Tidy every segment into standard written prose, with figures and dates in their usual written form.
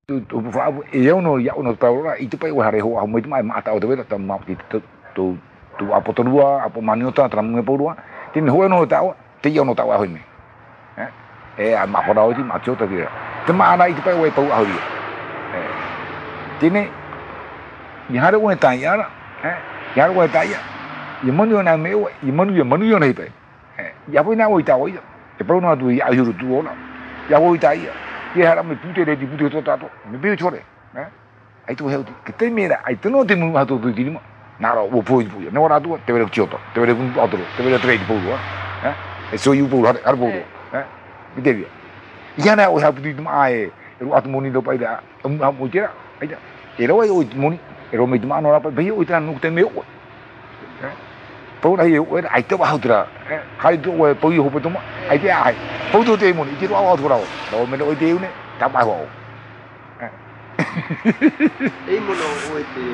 tu fa eu no taura itu pa hare ho a muito mais mata o deve tam ma tu apotorua apo maniota tram nge porua tin ho no tau te eu no tau a hoine a ma hora o ti ma chota dia te ma ana itu pa we pau a hori tine yare o ta yara yare o ta ya yemanu na me yemanu nei pe ya po na o ta o e pro no tu ya yuru tu ona ya o ta ya ye hara me pute de pute to tato me be chore ai tu heu que te mira ai tu no te mu ha tu ti mo na ro o po pu no ra tu te vere chioto te vere un altro te vere tre di po e so yu po har po mi te via ya na o ha pu ti ma e ro at moni do pa da mo tira ai da e ro o moni e ro me ma no ra pa be o ta no te me o po na eu ai te ba tra hai tu o po yu ho po to ma ai te ai po tu te moni ti ro a tu ra o me no te u ne ta ba ho e mono o te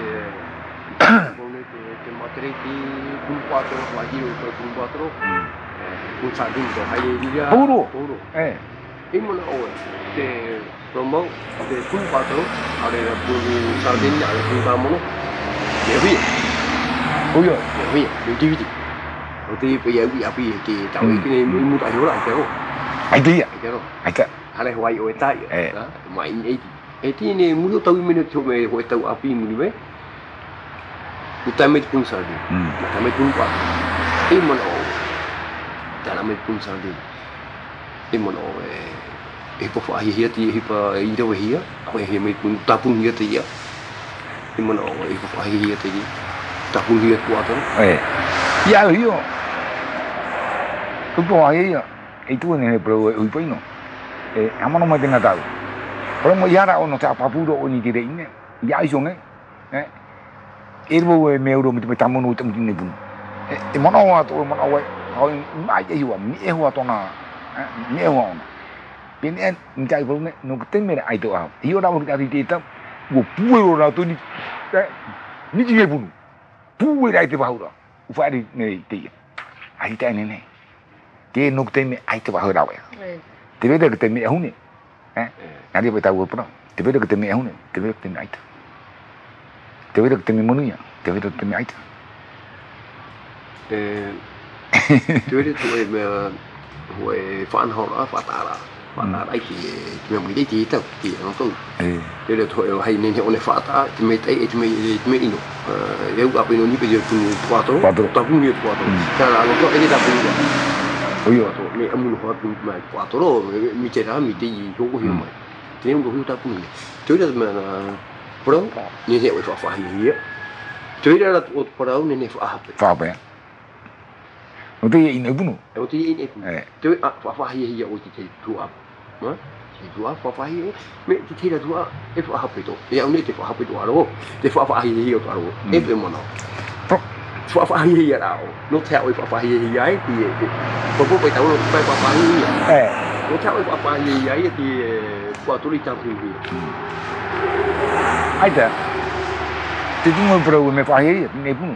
matriti kun 4 wa giro kun 4 kun sa din do hai dia puro e mono o te promo te kun 4 ale kun sa din ale kun ba mono ye wi o yo ye wi di o te pe ye wi api ke tao ke ni mu ta yo la ke ro ai te ai te ale hoi o ta mai e ti ne mu tau me to me ho tau api mu me utame pun sa di utame pun pa e mono ta me pun sa di e mono e po fa hi ti hi pa i do hi ko hi me pun ta pun hi ti ya e mono e po fa hi ti ta pun hi ko ta ya yo ko po ai ya e tu ne pro ui pa no amano me tenga tau pero mo yara ono ta papuro oni dire ine ya iso ne erbo me euro mi tamo no tamo ni bun e mono wa to mono wa ho ma ye wa mi e wa to na mi e wa ona pin en ngai bo ne no te me ai to a io da mo ta ti ta wo puero ra to ni ji bun puwe dai te ba ura u fa di ne te ai ta ne te no te me ai te ba ura wa te vede che te me hu ne nadie puede estar bueno, te veo que te me une, te veo que te me aita. Te veo que te me monuya, te veo que te me aita. Te veo que me hồi phản hồi đó phản ta đấy thì mình mới đi tao thì nó có thế là thôi hay nên họ này phản ta thì mấy tay thì mấy ino nếu gặp ino như bây giờ cùng qua tổ tao cũng như qua tổ cái là nó có cái gì đặc biệt ôi giời mẹ âm luôn họ cùng mà qua tổ rồi mình chơi đó mình chơi gì không có hiểu mày thế không có hiểu tao cũng này thế là mà pro như thế phải phá gì á thế là pro nên phá bè nó thì in ibu nó thì in ibu thế phá gì ở thì thua mà thì thua phá gì mẹ thì là thua cái phá hợp đó thì ông ấy thì phá hợp đó rồi thì phá gì ở đó rồi em em mà nó phá gì ở đâu nó theo phá gì ấy thì bố phải tao phải phá gì nó theo phá gì ấy thì qua tôi đi chăm thì ai đó thì chúng tôi pro me phá gì này cũng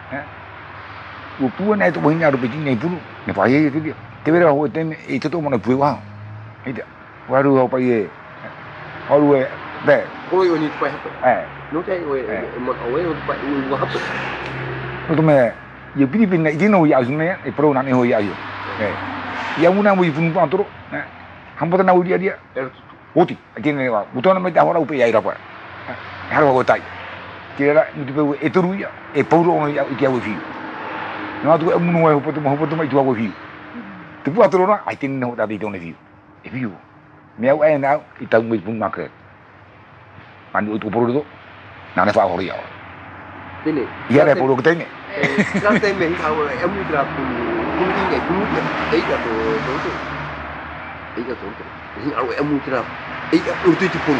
o pu ne to bohinha do pedi nei pulu ne pa ye ke dia te vera ho te e to mo no pu wa ai dia wa ru ho pa ye ho ru e be o yo ni pa no te o mo o e pa u wa ha no to me ye pidi pin nei no ya su ne e pro na ne ho ya yo ya una mo ipun pa toro hampa na uri dia oti tiene wa butona me ta hora upe ya ira pa ha ro tai kira ni te e toru ya e pauro no ya ki awu fi no tu mu no ho poto mai tu awu fi tu pu atoro na ai tin no da di tone fi e fi me au ai na i ta mu pun makre man tu poro do na ne fa ho ya tene ya re poro que tene la teme ha em mu tra pu ni ne pu dei da to dei da to ni au em mu tra dei da tu tu pu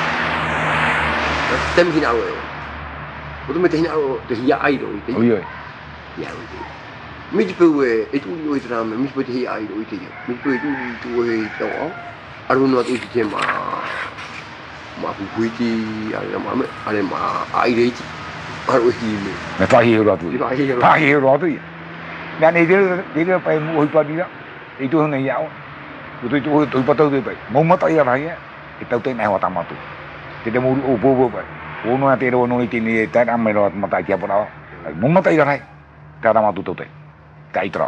tem hi nào tôi mới thấy nào thì ya ai rồi thì ôi ya mình chỉ về itu oi tra mình mới thấy ai rồi thì mình về tu đó aru no tu thì mà bu hui thì ale mà ai đấy aru hi me fa hi ro tu fa hi ro tu ya ne dia pa mu oi pa dia itu ne ya tu pa tu pe mo ma ta ya ba ya itu te ne ho ta ma tu te mo bo uno te ro no ni ta am ro mata kia pa mo mata ira hai ta ma tu te tai tro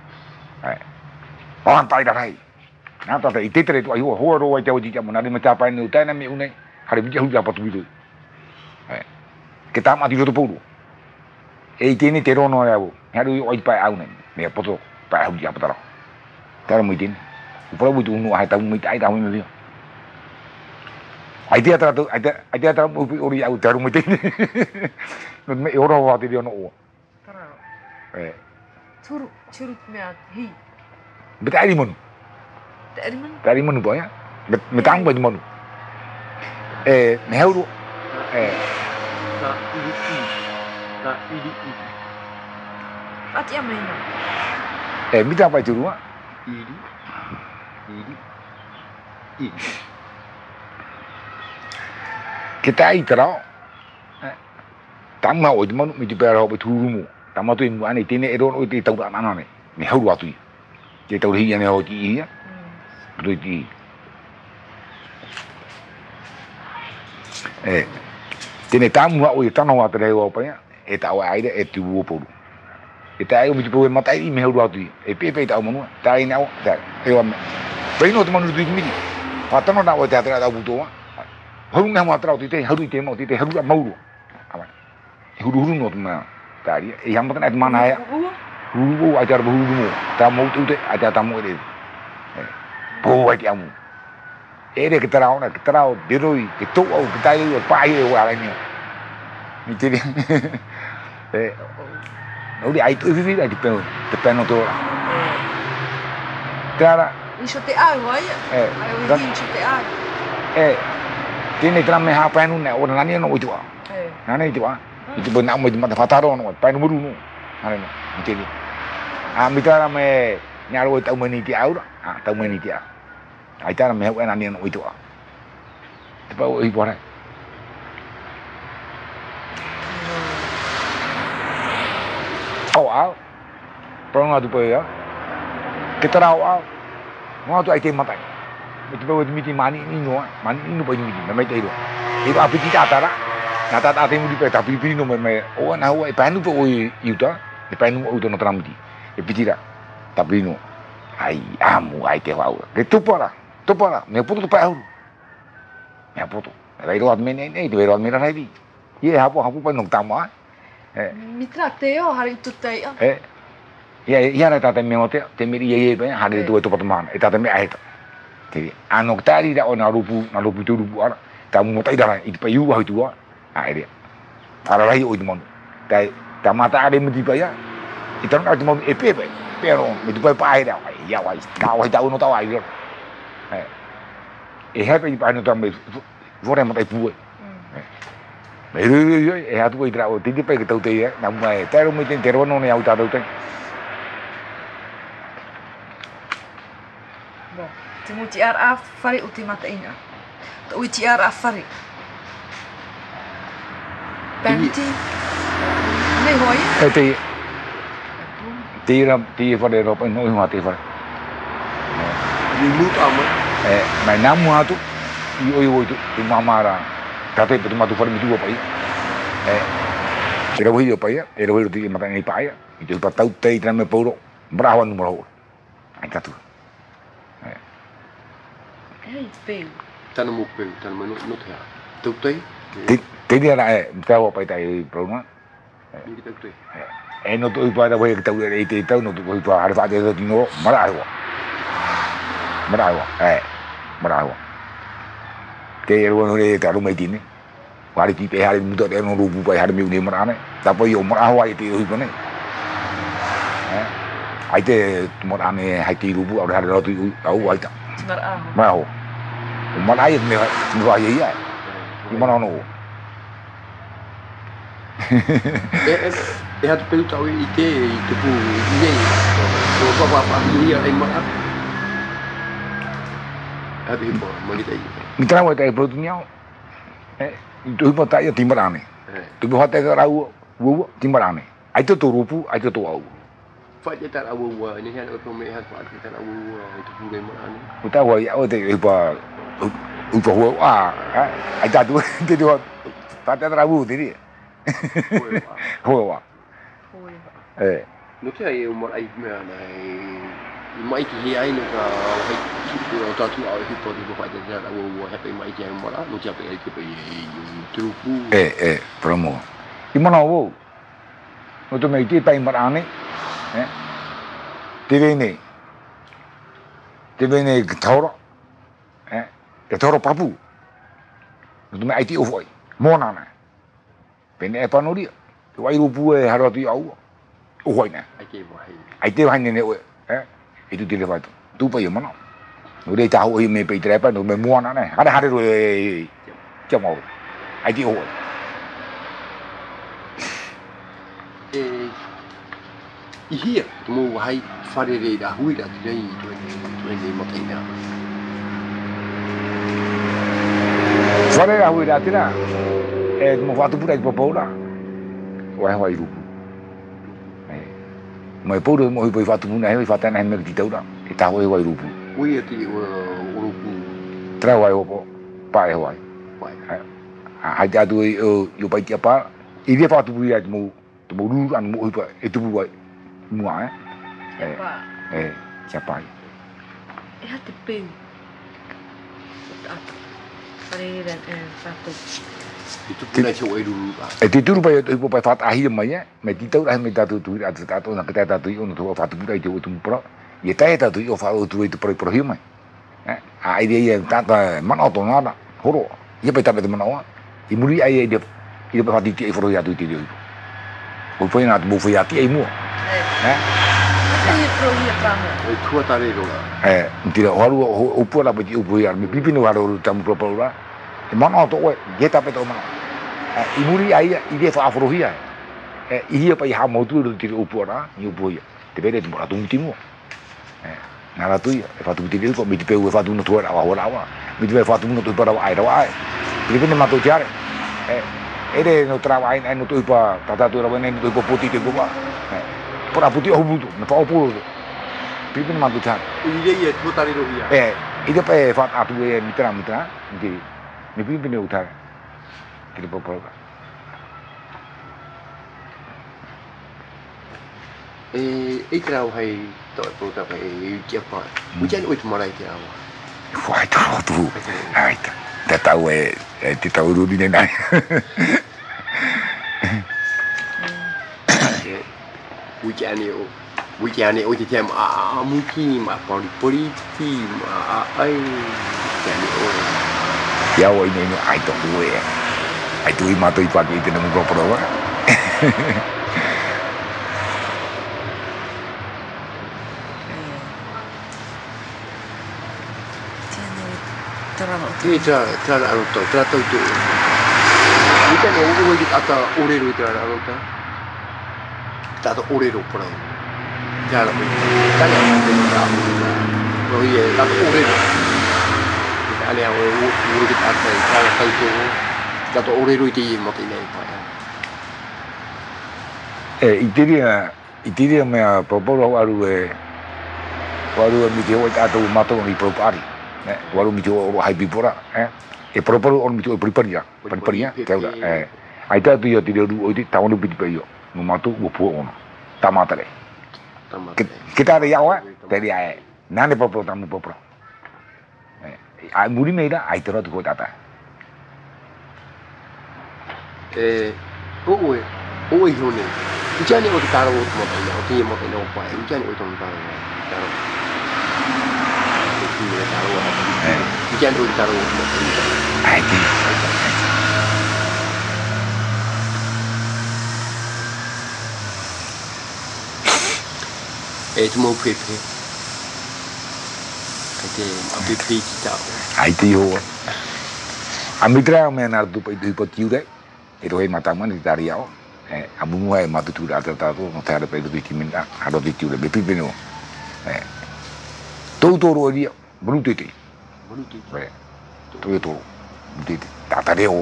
on tai da hai na ta te te tu ai ho ro ai te o ji mo na me ta pa ni ta na me une hari bi hu ja pa tu bi ke ta ma ti ro po e tiene te ro no ya bu ha ru oi pa au ne me po to pa hu ja pa ta ta mo tin po bu tu no hai ta mo tai da mo me ai dia tra ori au taru mo tin no me oro wa ti dio no churu me hi betai mon tari mon po ya me tang po mon me heu ta idi ati amena mi ta pa churu idi kita ai tra tam ma o mon mi ti pa ro tu mu tam ma tu mu ani ti ne ro no ti tau da na ne me heu wa tu ke tau hi ne ho ti ya tu ti tiene tam wa o ta no wa tre o pa ya e ta wa ai de e tu wo po e ta ai mi ti po ma tai me heu wa tu e pe ta mo no ta ai na o ta e wa pe no to mo tu mi ni pa ta no na o ta tra da bu to hurung na matra ti te haru te mo ti te haru mau apa huru no ma tari yang makan at mana ya huru ajar huru mo ta mau tu te ajar tamu de bo ai amu ere que trao de roi que tu o que tai o pai o ala ni ti no di ai tu vi ai te peno to cara isso te ai vai ai o hincho te ai tiene trame ha pa nu ne o na ni no o tu na ni tu itu benar mo mata fataro no pa nu no na ni ti mi ta me nya ro tau me ni ti au tau me ni ti ai ta me ho na ni no o tu te pa o i bora au pro nga tu pa ya que trao ngo tu ai te mata itu bawa miti mani no pa miti na mai tai ro e ba piti ta ra na ta te mu di pe ta pi no me o na o e pa nu po o i ta e pa nu o to no tramiti e piti ra ta pi no ai amo ai te wa que tu para me puto pa au me puto ai ro me ne ro me ra hai ye ha po pa no ta ma mi tratteo hari tu tai ya ta te me te me ye pe hari tu to pa ma e ta te me ai thì ano tari da ona rupu tu rupu ara ta mo tai da i pa yu ha tu ai dia ara lai o mon ta mata ade mi pa ya i tan ka mo e pe pero mi tu pa ai da ya wa ta no ta ai ro e ha pe pa no ta me vore mo tai pu me ru e ha tu i tra o ti pe que tau te ya na mai ta ro mi te ro no ne au ta tau te Timu TRA fari ultimata ina. Tu TRA fari. Penti. Nei hoi? Ti fari ro pa no ma ti fari. Ni lut ama. Mai namu atu i tu mama ra. Ta te tu ma tu fari mi tu pa i. Era wi pa ya, era wi ti ma ni pa ya. I tu pa tau te tra me poro. Bravo no mo. Ai ka tu. Peu. Tan mo peu, tan mo no te. Tu te. Te dia la ta o pa tai pro no. Ni te te. No tu pa da we que tau e te tau no tu pa har fa de no bravo. Bravo. Te ero no le ta ro mai tini. Wari ti pe har mu to no ru pu pa har mi ni mara ne. Ta pa yo bravo ai te hu ko ne. Ai te mo ane hai ti ru pu au har ro tu au ai ta. Bravo. Mà ai me gọi gì vậy? Nhưng mà nó e hatu pelu tau i te pu nei o pa ia ai ma hatu hipo magi tai mi tra mo tai produto nhau tu hipo tai timbrane tu bo hate ga rau wo timbrane ai to rupu ai to au fa je ta au wa ni han o me hat fa ta au tu pu nei ma ni uta wa ya o te hipo upo ai ta tu te tu ta te tra bu ti hoa no ke ai mo ai me ai mai ki ai no ka ai o ta tu ai po tu fa te ra wo happy mai ki mo la no ke ai ki pe trupu promo i mo no wo no to me ti pai ma ani te ne ke thoro ke thoro papu no to me ai ti o foi mo na na pene e pa no dia wai rupu e haro tu au o foi na ai te vai ne itu dia lepas tu pa yo mana no dia tahu me pe trepa no me mo na ne ada ro chamo ai ti o ihia mo hai fare re da hui da dei tu mo te na fare da hui da tira mo fatu pura i popola wai rupu mai poro mo i fatu muna e fata na me ti taura e ta wai rupu ui ti rupu tra wai opo pa e wai ha ja tu yo pai ti pa i dia fatu pura mo ru an mo pa e tu wai mo siapa hati pe pare dan satu itu pun aja wai dulu itu rupa yo ipo pa fat ahi mai me ti taura me ta tu ta tu na kita ta tu no tu fatu pura jo tu pro ye ta tu yo fa tu pro hima ai dia ta man auto na horo ye pe ta pe mana i muri ai dia pa fatu ti foro ya tu ti dia o foi na bu foi ati ai mo tua tare ro tira haru o pula pe o pui ar me pipino haru tam pro pro e mana to we ge ta pe to mana i muri ai i de fa afrohia i hia pa ha mo tu tira o pura ni o pui te vede mo tu timo na la tu e fa tu tira ko mi te pe o fa tu no to ra wa mi te fa tu no to para ai ra ai ti vede ma to chiare ere no trabalho ai no tu pa tata tu ra bene no tu po poti te pa por a poti o butu no pa o puro pipi no mandu chan ide ye tu tari ro ia ide pe fa atu e mitra di ni pipi ne utar ti po po tra hai to po ta pe che pa ujan o tu marai te awa fai tu ai ta tau ti tau ru ni nai Weekend o te tem muki ma pori ti ma ai weekend o ya o ni ai to we ai tu ma to i pa ki te no mo pro wa tra to tu weekend o di ata ore ro tra ta ta to ore ro pro ya lo ta ya te ta ro ye ta ore ro ta le o di ata ta to ore ro ti mo te nei pa itiria me a popolo aru mi te o ta to mato ni pro pari waru mi te o hai bipora e popolo on mi te o priparia te ora ai ta tu yo ti ru o ti ta onu piti pe yo no mato o po ono tamatare kita ada yawa dari ai nane popolo tamu popolo ai muri meida ai te ro tu ko tata o hone ujan ni o ta ro mo ta ya o ti mo ta no pa ujan o ton ta ro ujan o ta ro mo ai ti tu mo pepe ai te ta ai ti ho amitra me na tu pa ti ure e ro e mata man di tariao amu ai matu tu da ta to no ta pe du ti min a ro ti ure be pipe no to ro ri bruti to di ta ta reo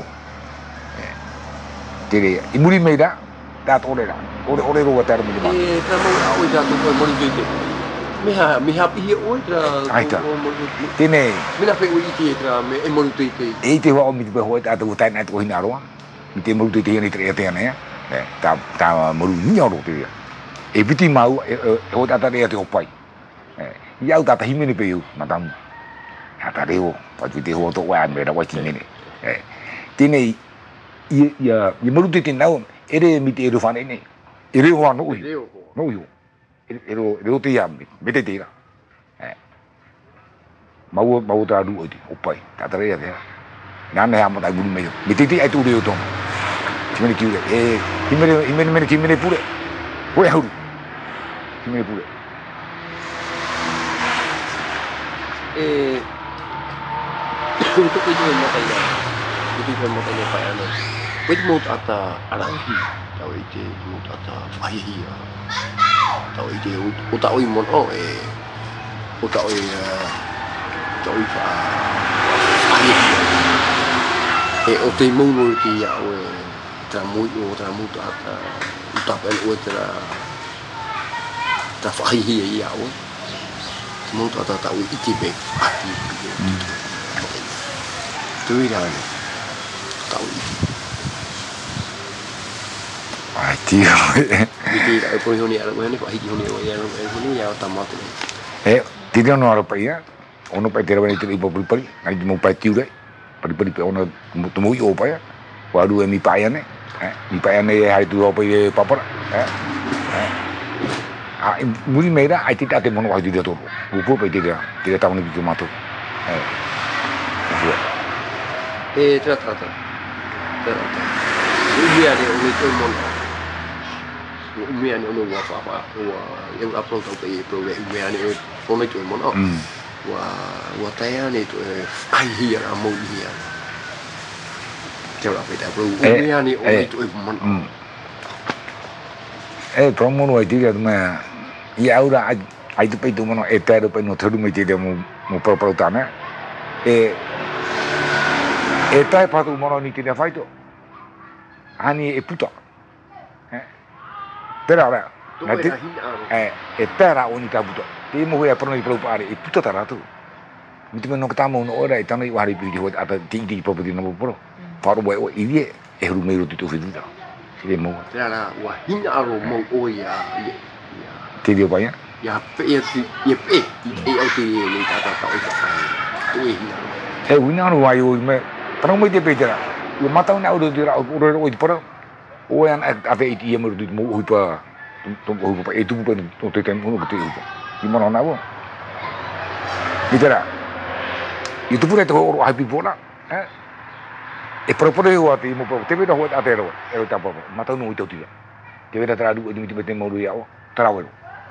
dire i muri meida ta to re la ore ro ta ro mi ma ta mo a o ta to mo ri te miha pihi oi tra. Aita. Tine. Mina pe ui ti tra me e monu te. E te ho mi te ho ta tu tai na tu hina ro. Mi te monu te ni tre te ne. Ta monu nyo ro te. E piti mau ho ta ta te opai. Iau ta hi mini pe eu matam. Ta reo pa te ho to wa me ra wa ti mini. Tine ia monu te nau ere mi te ro fa ne. Ere ho no ui. No ui. Ero te ia me te tira. Mau ta du oi opai. Ta ta rea te. Nana ha mo ta gulu me. Me te ai tu reo to. Timene kiure. Imene kimene pure. Hoi hauru. Kimene pure. Untuk itu mo tayo. Itu mo tayo pa ano. Pwede mo ata alangi. Tao ite mo ata fahiya. Tao ite uta oi mon uta oi fa fahiya. O te mo ki ya tra mo ata uta pa tra fahiya ya mo ata tao ite be fahiya. Tuh kan, tahu itu. Tio. Jadi tak boleh huni ada boleh ni kau hiji huni ya tamat ni. Tio no ada paya. Ono pa tera bani tiri pari. Nai mo pa tiu dai. Pari pe ono mo yo paya. Wadu mi paya ne. Mi paya ne hai tu pa ye papar. Muri meira ai tita te mono haju dia to. Upo pa tira tahu ni bitu mato. Trata. Umia ni umi tu mon. Umia ni umi apa. Yang upload tau pe program umia ni umi tu mon. Wa taya ni tu ai hia amo hia. Jauh apa dah bro. Umia ni umi tu mon. Promo no dia tu mah. Ya ura ai tu pe tu mon eta do pe no thodu me dia mo pro tana. Eta pa tu mono ni tira fai to. Ani e puta. Pera ora. Pera oni ta puta. Ti mo ya pro ni pro pare e puta ta tu. Mi te no kta mo no ora e ta ni wari pi ho ata ti property no pro. Faru boy o ilie e ru me ru tu fi tu. Si le mo. Tera wa hina aro mo o ya. Ti dio pa ya. Ya pe au ti ni ta o ta. Tu wina ro wa yo me Pero mo te pejara. Yo mata na uro dira uro pero o yan ave iti mo du mo upa to upa e tu pa to te tem uno que te upa. Di mo na wo. Ditera. Itu pura to oro happy bola. E propone yo ati mo te vedo ho atero. E ta pa mata no ito tira. Te vedo tra du di te mo ru ya o. Trawero.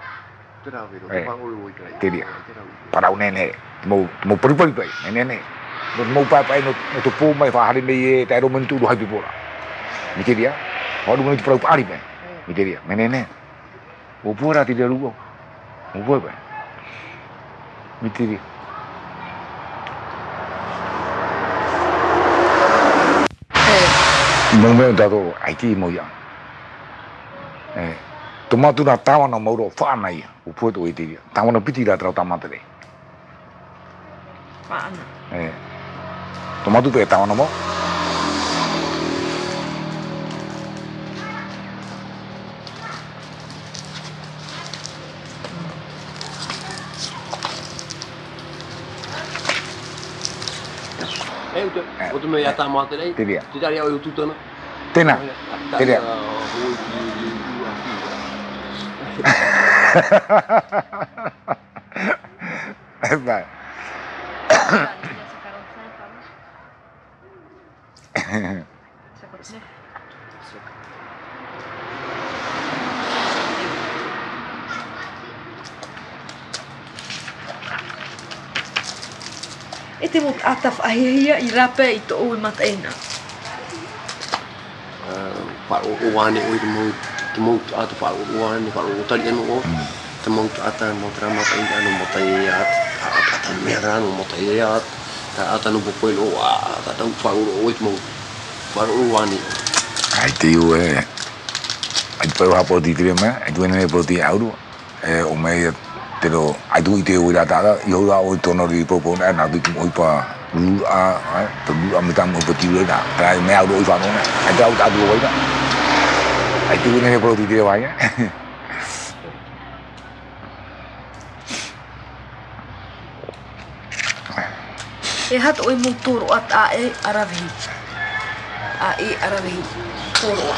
Te dia. Para un nene. Mo per nene. Mau pa no to po mai fa hari me ta ro mentu do habi bola. Mite dia. Ho do mentu pro ari pe. Mite dia. Menene. O pura ti dia rugo. O boy pe. Mite dia. Mo da do ai ti mo ya. Tomato na tawa no mo ro fa nai. O po to ti dia. Tawa no piti da tra tamate le. Fa na. Tomato pe tawa no mo. Outro me ya tá morto aí. Teria. Tu já ia o tutano. Tena. Teria. Vai. Ite mut ataf ahia I rape I to ui mataina. Pak uwane ui temu ataf pak uwane pak utali anu temu ata mo trama pain anu mo tayat ata merah anu mo tayat ata no poelo ata tau pak ui temu pak uwane. Ai tio ai poi ha po di trema ai due ne po di auro o mai pero ai tu ite ora ta yo la o tono ri po po na na bi mo pa lu a mi ta mo po ti da ta me au do fa no na ai ta ta du wai da ai tu ne po ti de wa ya E hat oi motor at ae aravi. Ae aravi. Toro.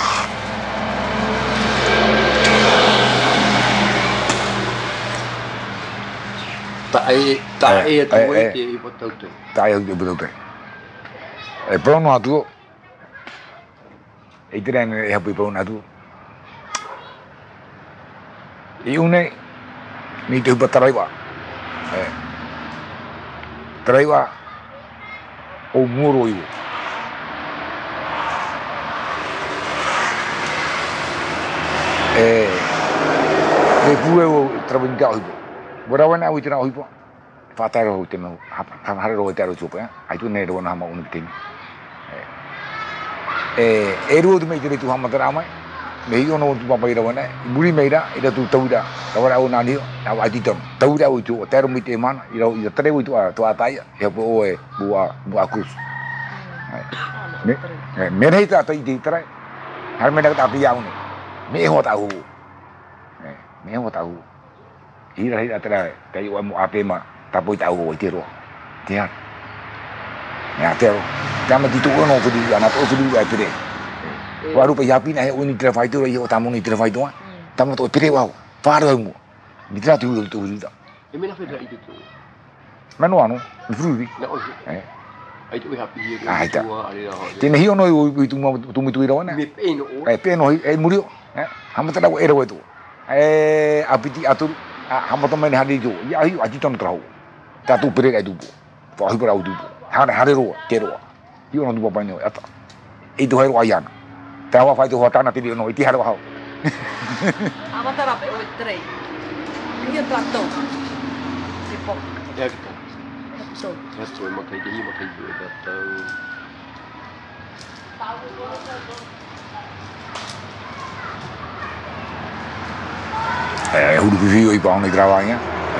Tae tu e te botau te. Tae te botau te. E prono atu. E te rene e hapu prono atu. E une ni te hupa taraiwa. Taraiwa o muro iu. Me pue o trabalhar o hipo. Bora wana o itena o hipo. Fataro o temo. Hara ro tero chupa. Ai tu ne ro na ma unu tin. Ero de me dire tu hama tara mai. Me yo no tu papa ira wana. Muri me ira ira tu tauda. Tawara o nani o. Na wa titam. Tauda o tu tero mi te mana. Ira tere o tu a taia. E po o e bua cruz. Me nei ta tai di trai. Har me na ta pia uni. Me ho ta hu. Me ho ta hu. Ira tera kai o mo apema ta poi ta hu o tero. Tia. Ya tero. Tama di tu no fu di ana to fu di ai pire. Waru pe yapi na uni tra fai tu io tamu ni tra fai tu. Tama to pire wa. Faro mo. Di tra tu da. E me na fe dai tu. Mano ano, fruri. Ai tu happy here. Ai ta. Tine hio no tu mi tu ira wana. Me peno. Peno murio. Hama tara era wetu. Apiti atur hama to mene hadi jo. Ya hi aji ton trau. Ta tu pire ai tu. Fa hi para tu. Hare ro, kero. Hio no tu pa no ata. Itu hai ro ayan. Ta wa fai tu hota na ti no iti haro ha. Ama tara pe oi trei. Ia trato. Tipo. Ya kita. Ya tu makai dia makai dia datang. Huru viu i pa ona gravanya.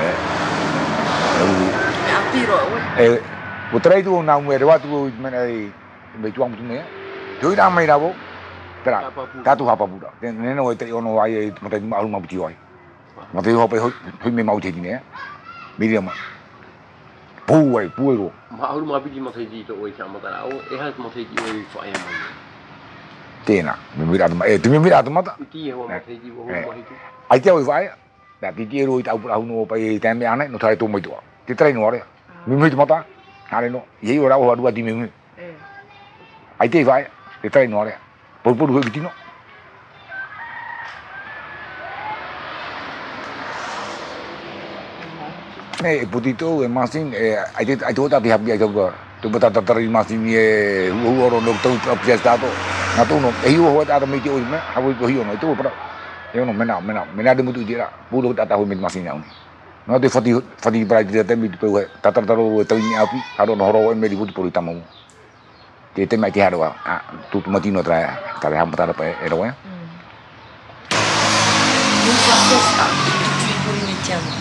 Apiro. O trai tu na mu era tu me tuang tu me. Tu ira mai rabo. Tra. Ta tu hapa pura. Ne no te ono ai mate malu ma buti ai. Mate ho pe ho me mau te ni. Miri ma. Puai ro. Ma alu ma biji makai di to oi sama tara o e ha makai di oi fa ya mai. Tena, me mira tu me mira tu mata. Ti e ho makai di ho mai tu. Ai te oi vai. Da ti ro i ta pura no pa e te me ana no trai to mai tu. Ti trai no ore. Me me tu mata. Hare no. Ye ora o adu di me. Ai te vai. Ti trai no ore. Por ho vitino. Putito masin ai tu ta pihak dia juga. Tu bata tari masin ye oro no tu prestato. Na tu no e ho ta me ti o me ha wo hio no tu para. Yo no mena de mutu dira. Puro ta ho me masin ya. No te fati para dia te me pe ta taro te ni api haro no horo me di butu por itamu. Te mai ti haro tu matino tra ta ha mata pa ero ya. Musa costa. Tu por iniziamo.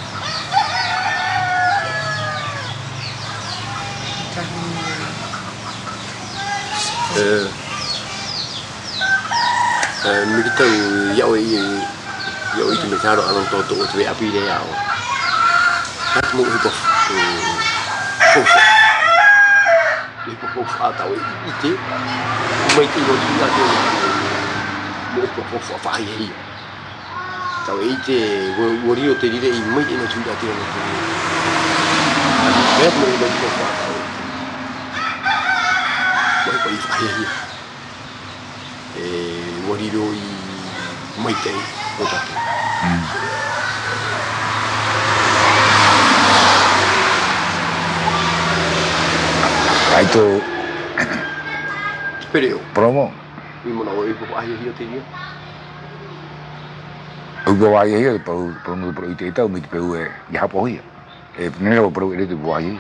Mi kita yau itu macam ada orang tua tu tu api dia yau. Nak mau hidup fokus. Hidup fokus atau itu mesti itu ada. Mau fokus apa ya? Tahu itu, wario tadi dia mesti nak cuba dia nak. Dia mau hidup fokus atau. Mau apa ya? Wario i mai te o tatu. Ai tu Espere. Promo. Imo na oi po ai hio te io. O go ai hio po no pro ite ta mi pe o ya po hio. Nero pro ite tu ai.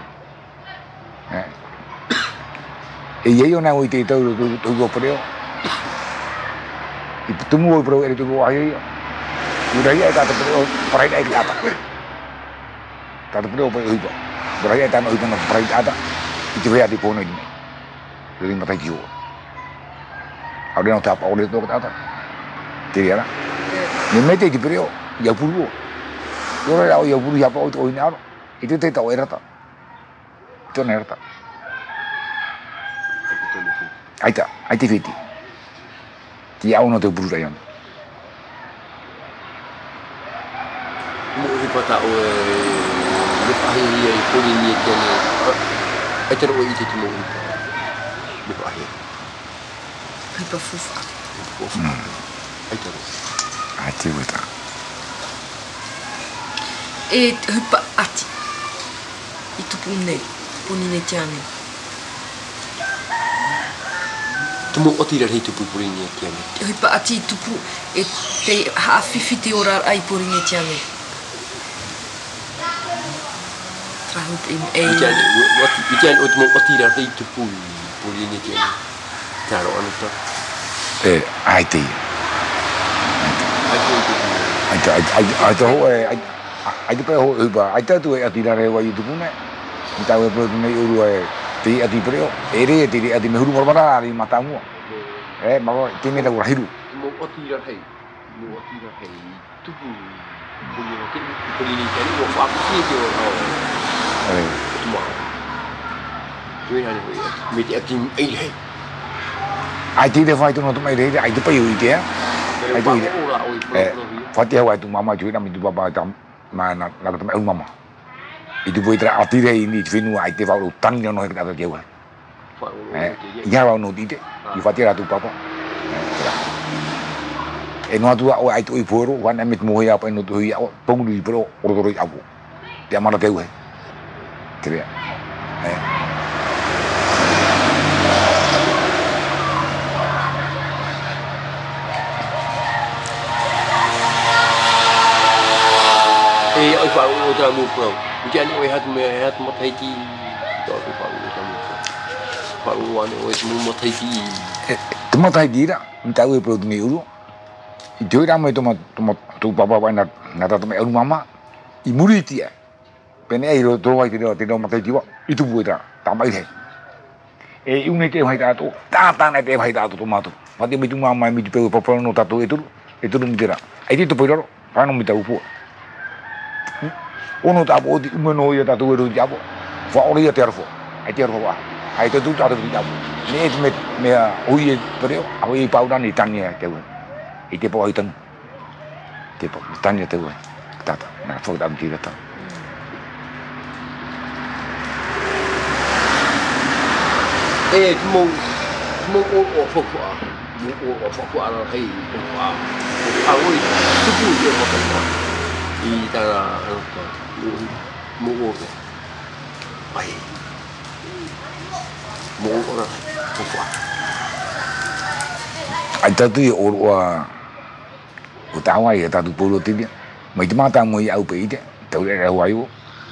E yo na o ite ta tu go pro. Y tú muy pro eres tu guay. budaya tak perlu pride ai apa tak perlu apa itu budaya tak mau itu pride ada itu ya di kono ini dari mata jiwa ada yang tak apa itu kata jadi ya ni mete di perlu ya perlu orang ya perlu ya apa itu ini ada itu tak tahu era tak itu era tak Aita fiti. Dia uno te buru yang. Mo ipata o lepahi ia poli ni tene. Aita ro i te mo ipa. Lepahi. Hipa fufa. Aita ro. Ati weta. Hipa ati. Itu punine tiane. Tumo otira hei tupu purini tiane. Hipa ati tupu te haafifi te ora ai purini tiane. Trahup Bijan o tumo otira hei tupu purini tiane. Taro anuta. Aite. Aite ho aite pe ho hipa aite tu atira re wa tupu ne. Kita we pro ne uru ti ati preo ere ti ati mehuru mormara ari matamu mago tiene la urahiru mo otira hei tupu purini tiane wo fa fi ti o tumo tuina ni me ti ati ai hei ai ti de fa tu no tu mai de ai tu pe yu ide ai tu ide fa ti wa tu mama ju na mi tu baba tam ma na tu mai mama itu boleh terarti deh ini finu IT fau utang yang nak kita jauh. Ya fau nanti deh, ifati ratu papa. Eno tu awak itu iburu, wan amit muhi apa eno tu ya, pengundi iburu orang orang abu. Dia mana jauh? Kira. Oi fau outra mupro. Bijan oi hat mataiki. Dor fau outra mupro. Fau wan oi mataiki. Mataiki dah, minta oi pro ni uru. Itu dah mai tu papa wan nada tu mai uru mama. Imuri ti. Pene ai ro tu wai tidak mataiki wa. Itu buat dah, tambah ini. Ini ke hai dah tu. Tak na ke hai dah tu matu. Pati mi tu mama mi tu papa no tatu itu dum tira. Ai tu poi ro, pa no mi ta upo. Uno tapo di umano ya tatu ru jabo. Fa ori ya terfo. Ai terfo wa. Ai tu tatu jabo. Ni me oi pero ai pau dan ni tanya te. Ite po ai tan. Te po tanya te wa. Tata na fo dam tira ta. Mo o fo fo. Mo o fo fo ala hei. Oi tu pu ye mo ka. Ita mo ai mo ora kwa ai tatu ye orwa utawa ye tatu polo tidia mai mata mo ya upe ide tau re wayo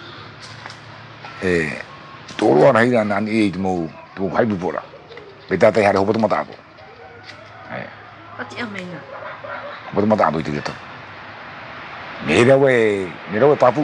toro ana ira nan mo tu hai bu pora beta te hare hopo mata ko ati amena hopo mata bo ide to Mira we papu.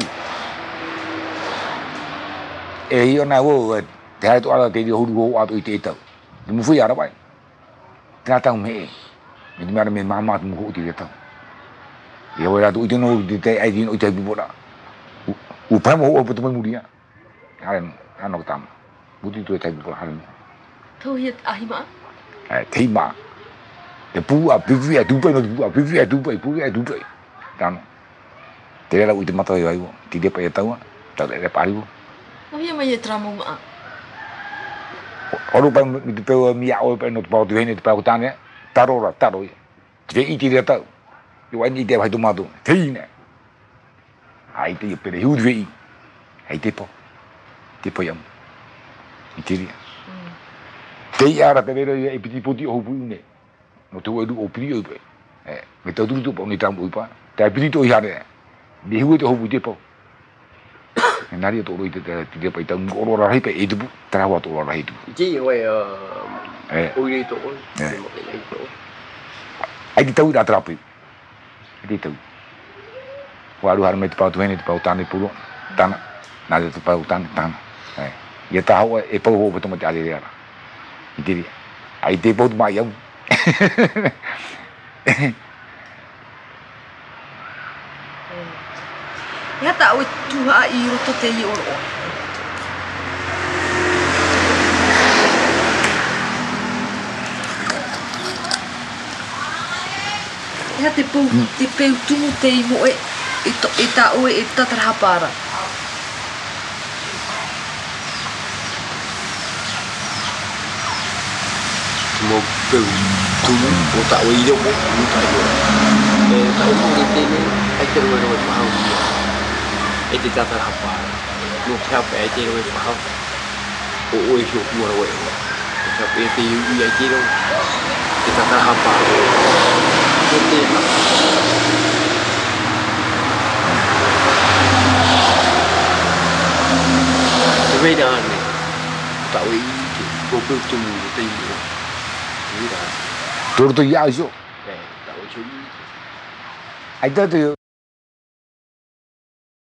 Yo na wo te hai to ala te dio huru wa to ite to. Mu fu ya ra bai. Ta ta me. Mi ma me mama tu mu ti to. Yo wa tu ite no te ai di no te bu ra. U pa mo o pu tu mu dia. Ano tam. Bu ti tu te bu ra. Thu hiet ahima. Thi ma. Te pu a pu vi a tu pe no pu a pu vi a tu pe pu vi a tu pe. Tam. Te la ultima to yo aibo, ti de pa tawa, ta de paribo. Oh ya mai tramo ma. Oro pa mi pe mi a o pa no pa tu hene pa utane, taro. Te i ti de ta. Yo ani de pa tu ma tu. Teine. Ai te pe de hu de. Ai te po. Te po yam. Itiria. Te ara te vero e piti poti o pu ne. No te o o pri o pe. Me ta tu po ni tambo pa. Te piti to ya de. Di hui to hu po. Nari to ro ite te pa ita ngoro ra hipe e du tra wa to ra hitu. Ji we o ri to. Ai Ai di tau da trapi. Ai di tau. Waru har met pau tuene pau tani pulu tana na de pau tani tana ye ta ho e pau ho betul macam ada dia itu dia ai te pau mai yang ya tak oi tuha I roto te I oro ya te pau tumu te I mo e ta oi e tatarahapara một từ tumu o ta oi do mo ta oi ta oi mo te ne ai te oi oi pau ai te tatarahapara no theo pe ai te oi pau o oi hiu mo oi theo pe te ui ai te ro te tatarahapara o te bây giờ này tao ý vô phương chung của tiền bây giờ tôi tôi giao số tao ý anh tới từ